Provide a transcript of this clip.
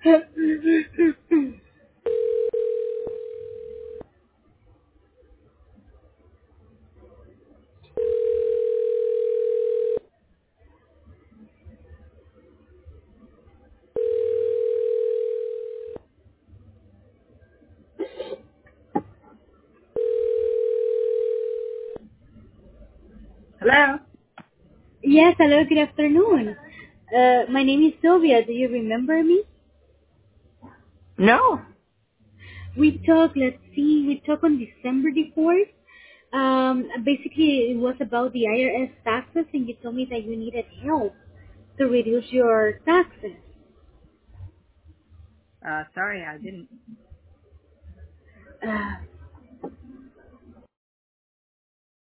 Hello? Yes, hello, good afternoon. My name is Sylvia. Do you remember me? No. We talked on December the 4th. Basically, it was about the IRS taxes, and you told me that you needed help to reduce your taxes. Sorry, I didn't.